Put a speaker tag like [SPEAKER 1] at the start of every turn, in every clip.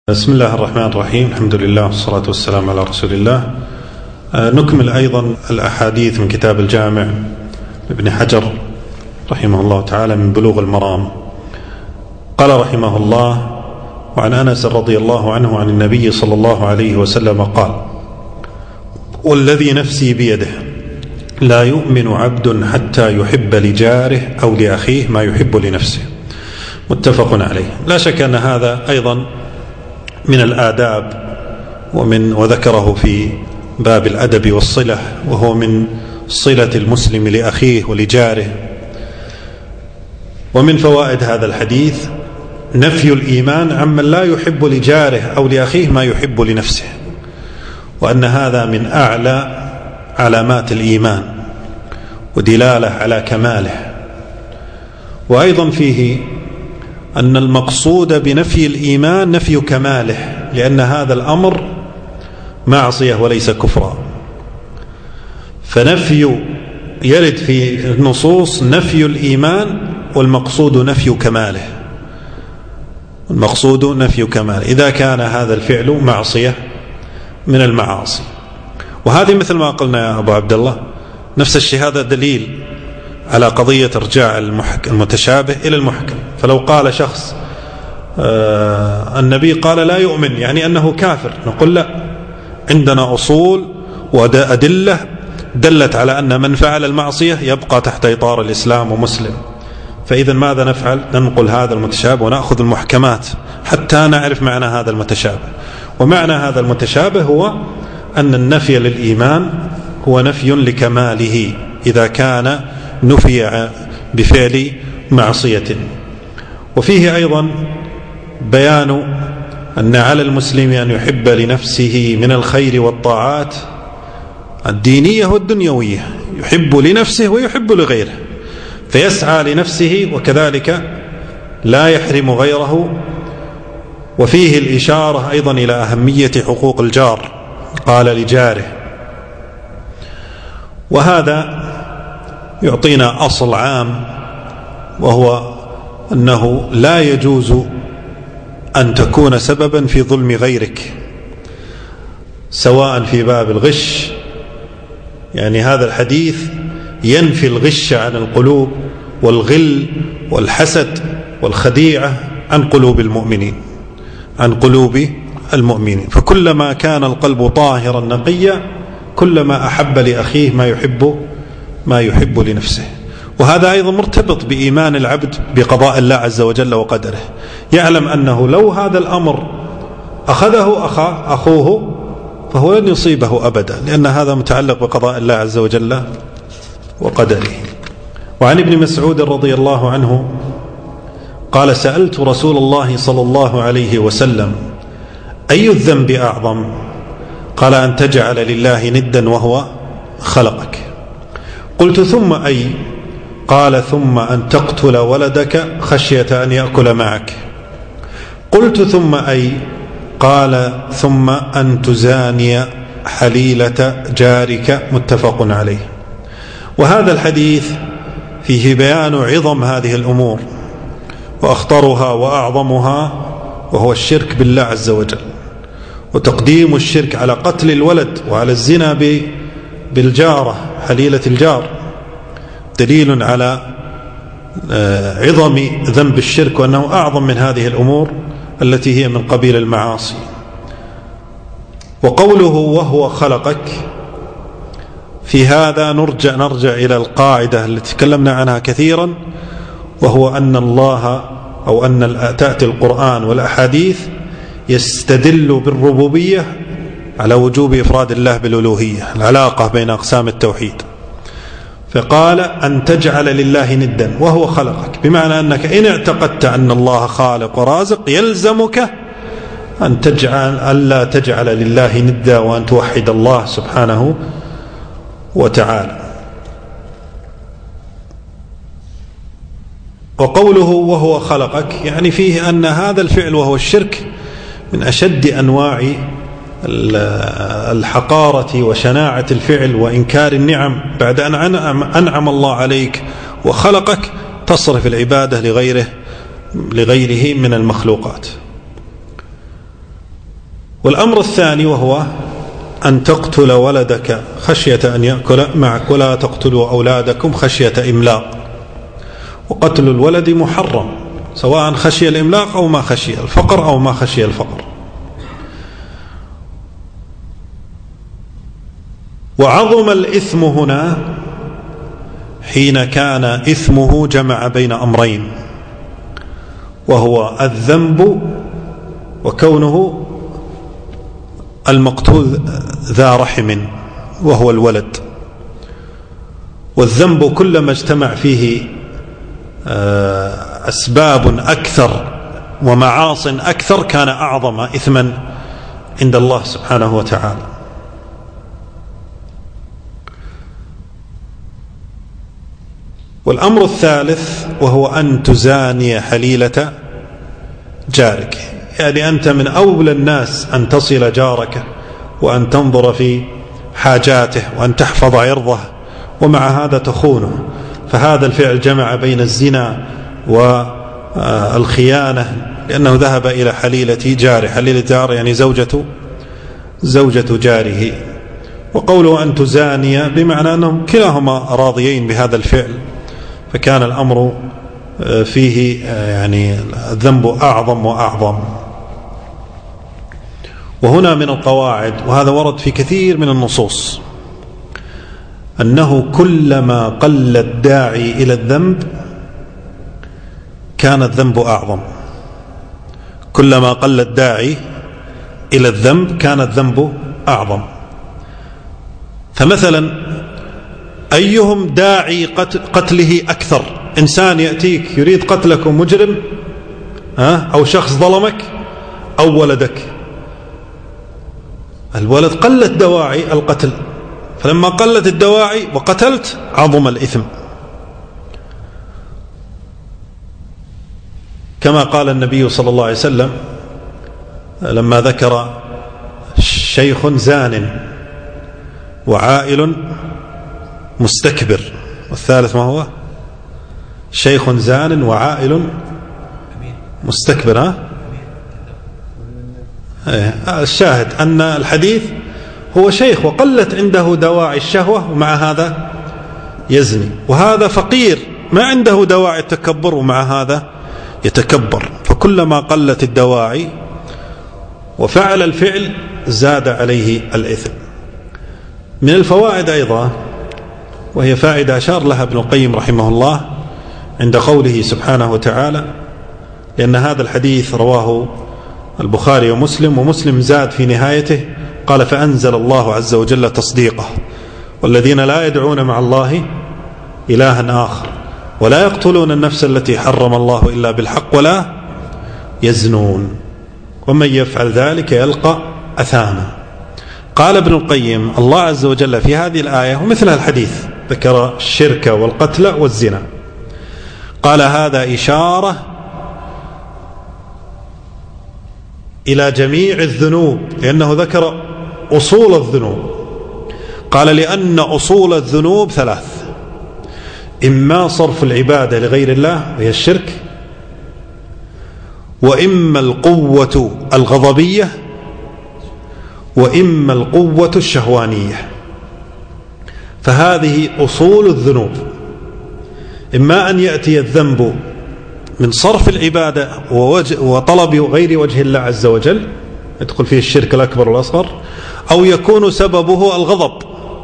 [SPEAKER 1] بسم الله الرحمن الرحيم. الحمد لله والصلاة والسلام على رسول الله. نكمل أيضا الأحاديث من كتاب الجامع ابن حجر رحمه الله تعالى من بلوغ المرام. قال رحمه الله: وعن أنس رضي الله عنه عن النبي صلى الله عليه وسلم قال: والذي نفسي بيده لا يؤمن عبد حتى يحب لجاره أو لأخيه ما يحب لنفسه. متفق عليه. لا شك أن هذا أيضا من الآداب وذكره في باب الأدب والصلة، وهو من صلة المسلم لأخيه ولجاره. ومن فوائد هذا الحديث نفي الإيمان عمن لا يحب لجاره أو لأخيه ما يحب لنفسه، وأن هذا من أعلى علامات الإيمان ودلالة على كماله. وأيضا فيه أن المقصود بنفي الإيمان نفي كماله، لأن هذا الأمر معصية وليس كفرا. فنفي يرد في النصوص نفي الإيمان، والمقصود نفي كماله. المقصود نفي كماله إذا كان هذا الفعل معصية من المعاصي. وهذه مثل ما قلنا يا أبو عبد الله، نفس الشيء، هذا دليل على قضية ارجاع المتشابه إلى المحكم. فلو قال شخص النبي قال لا يؤمن يعني أنه كافر، نقول لا، عندنا أصول وأدلة دلت على أن من فعل المعصية يبقى تحت إطار الإسلام ومسلم. فإذا ماذا نفعل؟ ننقل هذا المتشابه ونأخذ المحكمات حتى نعرف معنى هذا المتشابه. ومعنى هذا المتشابه هو أن النفي للإيمان هو نفي لكماله إذا كان نفي بفعل معصية. وفيه أيضا بيان أن على المسلم أن يحب لنفسه من الخير والطاعات الدينية والدنيوية، يحب لنفسه ويحب لغيره، فيسعى لنفسه وكذلك لا يحرم غيره. وفيه الإشارة أيضا إلى أهمية حقوق الجار، قال لجاره. وهذا يعطينا أصل عام، وهو أنه لا يجوز أن تكون سببا في ظلم غيرك، سواء في باب الغش، يعني هذا الحديث ينفي الغش عن القلوب والغل والحسد والخديعة عن قلوب المؤمنين. فكلما كان القلب طاهرا نقيا كلما أحب لأخيه ما يحب لنفسه. وهذا أيضا مرتبط بإيمان العبد بقضاء الله عز وجل وقدره، يعلم أنه لو هذا الأمر أخذه أخوه فهو لن يصيبه أبدا، لأن هذا متعلق بقضاء الله عز وجل وقدره. وعن ابن مسعود رضي الله عنه قال: سألت رسول الله صلى الله عليه وسلم: أي الذنب أعظم؟ قال: أن تجعل لله ندا وهو خلقك. قلت: ثم أي؟ قال: ثم أن تقتل ولدك خشية أن يأكل معك. قلت: ثم أي؟ قال: ثم أن تزاني حليلة جارك. متفق عليه. وهذا الحديث فيه بيان عظم هذه الأمور وأخطرها وأعظمها، وهو الشرك بالله عز وجل، وتقديم الشرك على قتل الولد وعلى الزنا بالجارة حليلة الجار دليل على عظم ذنب الشرك، وأنه أعظم من هذه الأمور التي هي من قبيل المعاصي. وقوله وهو خلقك، في هذا نرجع إلى القاعدة التي تكلمنا عنها كثيرا، وهو أن الله أو أن تأتي القرآن والأحاديث يستدل بالربوبية على وجوب إفراد الله بالألوهية، العلاقة بين أقسام التوحيد. فقال: أن تجعل لله ندا وهو خلقك، بمعنى أنك إن اعتقدت أن الله خالق ورازق يلزمك ألا تجعل لله ندا، وأن توحد الله سبحانه وتعالى. وقوله وهو خلقك يعني فيه أن هذا الفعل وهو الشرك من أشد أنواع الحقارة وشناعة الفعل وإنكار النعم. بعد أن أنعم الله عليك وخلقك تصرف العبادة لغيره من المخلوقات. والأمر الثاني وهو أن تقتل ولدك خشية أن يأكل معك، ولا تقتلوا أولادكم خشية إملاق. وقتل الولد محرم سواء خشي الإملاق أو ما خشي الفقر أو ما خشي الفقر. وعظم الإثم هنا حين كان إثمه جمع بين أمرين، وهو الذنب وكونه المقتول ذا رحم وهو الولد. والذنب كلما اجتمع فيه أسباب أكثر ومعاص أكثر كان أعظم إثما عند الله سبحانه وتعالى. والأمر الثالث وهو أن تزاني حليلة جارك، يعني أنت من أولى الناس أن تصل جارك وأن تنظر في حاجاته وأن تحفظ عرضه، ومع هذا تخونه. فهذا الفعل جمع بين الزنا والخيانة، لأنه ذهب إلى حليلة جاره. حليلة جار يعني زوجة جاره. وقوله أن تزاني بمعنى أنهم كلاهما راضيين بهذا الفعل، فكان الأمر فيه يعني الذنب أعظم وأعظم. وهنا من القواعد، وهذا ورد في كثير من النصوص، أنه كلما قل الداعي إلى الذنب كان الذنب أعظم. كلما قل الداعي إلى الذنب كان الذنب أعظم. فمثلا أيهم داعي قتله أكثر؟ إنسان يأتيك يريد قتلك مجرم أو شخص ظلمك أو ولدك. الولد قلت دواعي القتل، فلما قلت الدواعي وقتلت عظم الإثم، كما قال النبي صلى الله عليه وسلم لما ذكر شيخ زان وعائل مستكبر. والثالث ما هو؟ شيخ زان وعائل مستكبر. الشاهد أن الحديث هو شيخ وقلت عنده دواعي الشهوة ومع هذا يزني، وهذا فقير ما عنده دواعي التكبر ومع هذا يتكبر. فكلما قلت الدواعي وفعل الفعل زاد عليه الإثم. من الفوائد أيضا، وهي فائدة أشار لها ابن القيم رحمه الله عند قوله سبحانه وتعالى، لأن هذا الحديث رواه البخاري ومسلم، ومسلم زاد في نهايته قال فأنزل الله عز وجل تصديقه: والذين لا يدعون مع الله إلها آخر ولا يقتلون النفس التي حرم الله إلا بالحق ولا يزنون ومن يفعل ذلك يلقى أثاما. قال ابن القيم: الله عز وجل في هذه الآية ومثلها الحديث ذكر الشرك والقتل والزنا، قال هذا إشارة إلى جميع الذنوب، لأنه ذكر أصول الذنوب. قال لأن أصول الذنوب ثلاث: إما صرف العبادة لغير الله وهي الشرك، وإما القوة الغضبية، وإما القوة الشهوانية. فهذه أصول الذنوب، إما أن يأتي الذنب من صرف العبادة وطلب غير وجه الله عز وجل، يدخل فيه الشرك الأكبر والأصغر، أو يكون سببه الغضب،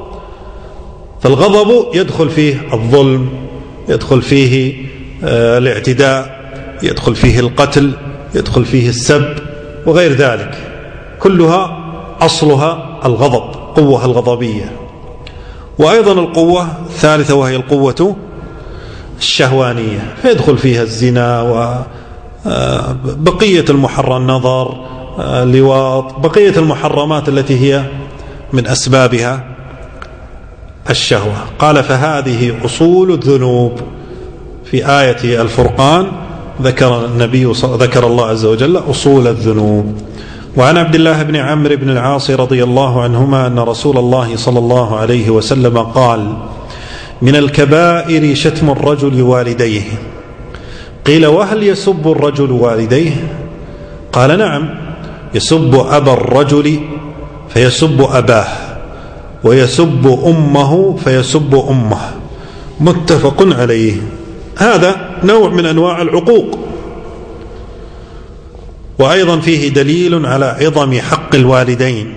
[SPEAKER 1] فالغضب يدخل فيه الظلم، يدخل فيه الاعتداء، يدخل فيه القتل، يدخل فيه السب وغير ذلك، كلها أصلها الغضب، قوة الغضبية. وأيضا القوة الثالثة وهي القوة الشهوانية، فيدخل فيها الزنا وبقية المحرم، النظر، اللواط، بقية المحرمات التي هي من أسبابها الشهوة. قال فهذه أصول الذنوب. في آية الفرقان ذكر الله عز وجل أصول الذنوب. وعن عبد الله بن عمرو بن العاص رضي الله عنهما أن رسول الله صلى الله عليه وسلم قال: من الكبائر شتم الرجل والديه. قيل: وهل يسب الرجل والديه؟ قال: نعم. يسب أبا الرجل فيسب أباه، ويسب أمه فيسب أمه، متفق عليه. هذا نوع من أنواع العقوق. وأيضا فيه دليل على عظم حق الوالدين.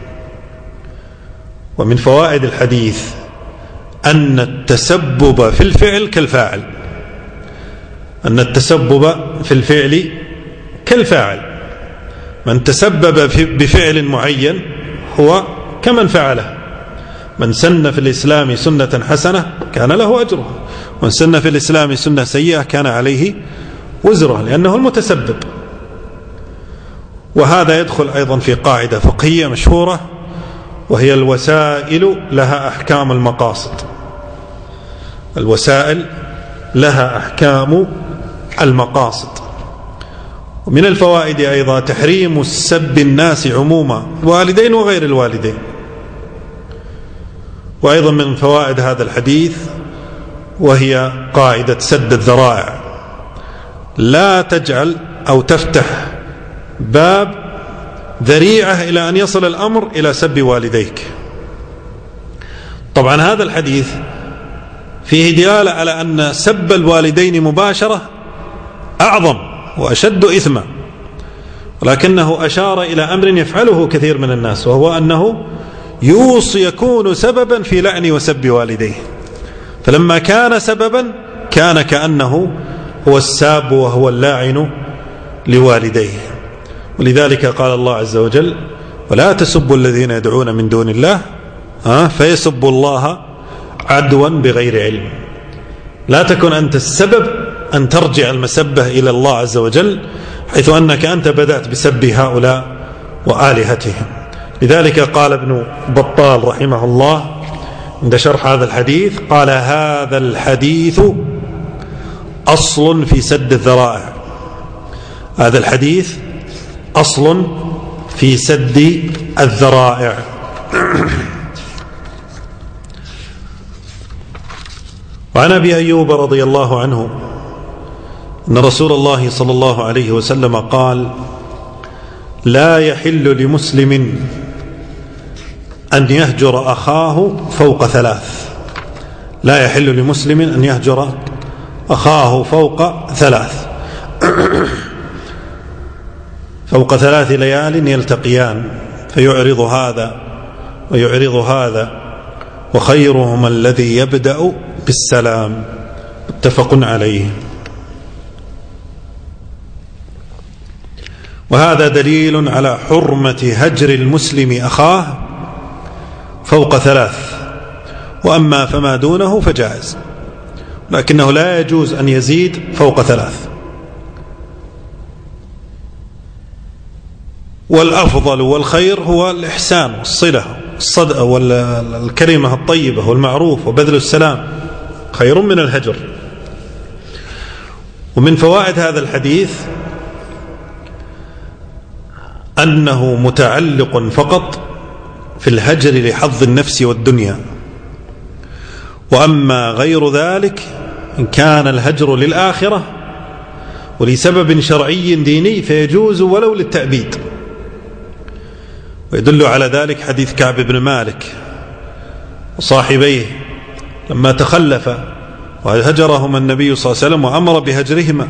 [SPEAKER 1] ومن فوائد الحديث أن التسبب في الفعل كالفاعل، أن التسبب في الفعل كالفاعل. من تسبب بفعل معين هو كمن فعله. من سن في الإسلام سنة حسنة كان له أجره، ومن سن في الإسلام سنة سيئة كان عليه وزره، لأنه المتسبب. وهذا يدخل أيضا في قاعدة فقهية مشهورة، وهي الوسائل لها أحكام المقاصد. الوسائل لها أحكام المقاصد. ومن الفوائد أيضا تحريم سب الناس عموما، الوالدين وغير الوالدين. وأيضا من فوائد هذا الحديث وهي قاعدة سد الذرائع، لا تجعل أو تفتح باب ذريعة إلى أن يصل الأمر إلى سب والديك. طبعا هذا الحديث فيه دلالة على أن سب الوالدين مباشرة أعظم وأشد إثما، ولكنه أشار إلى أمر يفعله كثير من الناس، وهو أنه يكون سببا في لعن وسب والديه. فلما كان سببا كان كأنه هو الساب وهو اللاعن لوالديه. ولذلك قال الله عز وجل: ولا تسبوا الذين يدعون من دون الله فيسبوا الله عدوا بغير علم. لا تكن أنت السبب أن ترجع المسبة إلى الله عز وجل، حيث أنك أنت بدأت بسب هؤلاء وآلهتهم. لذلك قال ابن بطال رحمه الله عند شرح هذا الحديث، قال: هذا الحديث أصل في سد الذرائع. هذا الحديث أصل في سد الذرائع. وعن أبي أيوب رضي الله عنه أن رسول الله صلى الله عليه وسلم قال: لا يحل لمسلم أن يهجر أخاه فوق ثلاث. لا يحل لمسلم أن يهجر أخاه فوق ثلاث. فوق 3 ليال يلتقيان فيعرض هذا ويعرض هذا، وخيرهما الذي يبدأ بالسلام، متفق عليه. وهذا دليل على حرمة هجر المسلم أخاه فوق 3، وأما فما دونه فجائز، لكنه لا يجوز أن يزيد فوق 3. والأفضل والخير هو الإحسان والصلة والصدقة والكلمة الطيبة والمعروف وبذل السلام، خير من الهجر. ومن فوائد هذا الحديث أنه متعلق فقط في الهجر لحظ النفس والدنيا، وأما غير ذلك إن كان الهجر للآخرة ولسبب شرعي ديني فيجوز ولو للتأبيد. ويدل على ذلك حديث كعب بن مالك وصاحبيه لما تخلف وهجرهما النبي صلى الله عليه وسلم وأمر بهجرهما،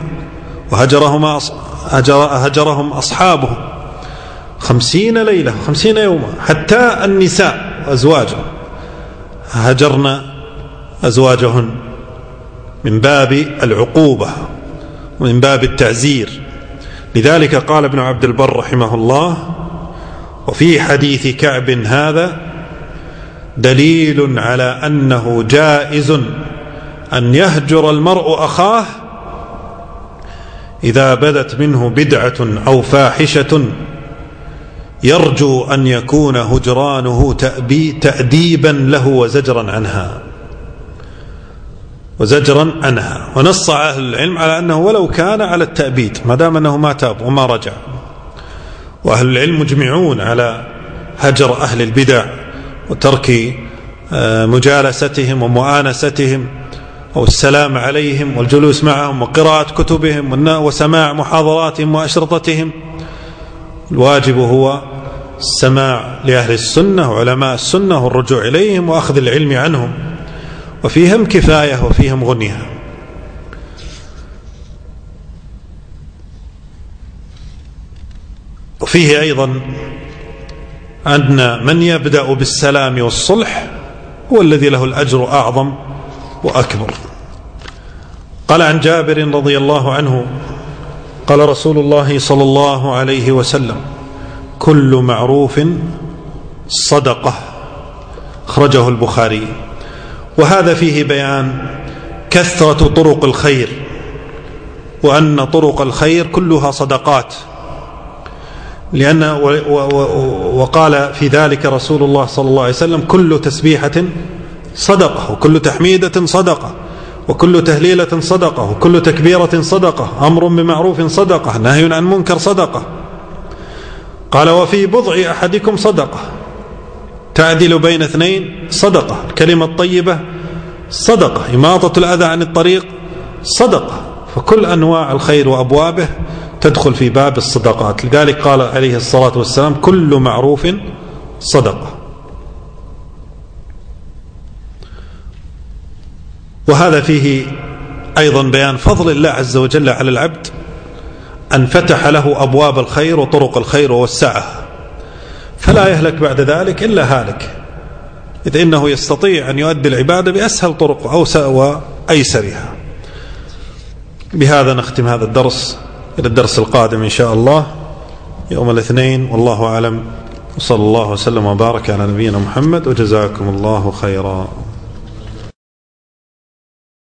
[SPEAKER 1] هجرهم أصحابه 50 ليلة 50 يوما، حتى النساء وأزواجهم هجرن أزواجهن من باب العقوبة ومن باب التعزير. لذلك قال ابن عبد البر رحمه الله: وفي حديث كعب هذا دليل على أنه جائز أن يهجر المرء أخاه إذا بدت منه بدعة أو فاحشة يرجو أن يكون هجرانه تأديبا له وزجرا عنها. ونص أهل العلم على أنه ولو كان على التأبيد ما دام أنه ما تاب وما رجع. وأهل العلم مجمعون على هجر أهل البدع وترك مجالستهم ومؤانستهم أو السلام عليهم والجلوس معهم وقراءة كتبهم وسماع محاضراتهم وأشرطتهم الواجب هو السماع لأهل السنة وعلماء السنة والرجوع إليهم وأخذ العلم عنهم، وفيهم كفاية وفيهم غنية. وفيه أيضا أن من يبدأ بالسلام والصلح هو الذي له الأجر أعظم وأكبر. قال عن جابر رضي الله عنه قال رسول الله صلى الله عليه وسلم: كل معروف صدقة، أخرجه البخاري. وهذا فيه بيان كثرة طرق الخير، وأن طرق الخير كلها صدقات، لأن وقال في ذلك رسول الله صلى الله عليه وسلم: كل تسبيحة صدقة، وكل تحميدة صدقة، وكل تهليلة صدقة، وكل تكبيرة صدقة، أمر بمعروف صدقة، نهي عن منكر صدقة. قال: وفي بضع أحدكم صدقة، تعدل بين اثنين صدقة، الكلمة الطيبة صدقة، إماطة الأذى عن الطريق صدقة. فكل أنواع الخير وأبوابه تدخل في باب الصدقات. لذلك قال عليه الصلاة والسلام: كل معروف صدقة. وهذا فيه أيضا بيان فضل الله عز وجل على العبد، أن فتح له أبواب الخير وطرق الخير ووسعها، فلا يهلك بعد ذلك إلا هالك، إذ إنه يستطيع أن يؤدي العبادة بأسهل طرق أوسع وأيسرها. بهذا نختم هذا الدرس، إلى الدرس القادم إن شاء الله يوم الاثنين، والله أعلم، وصلى الله وسلم وبارك على نبينا محمد، وجزاكم الله خيرا.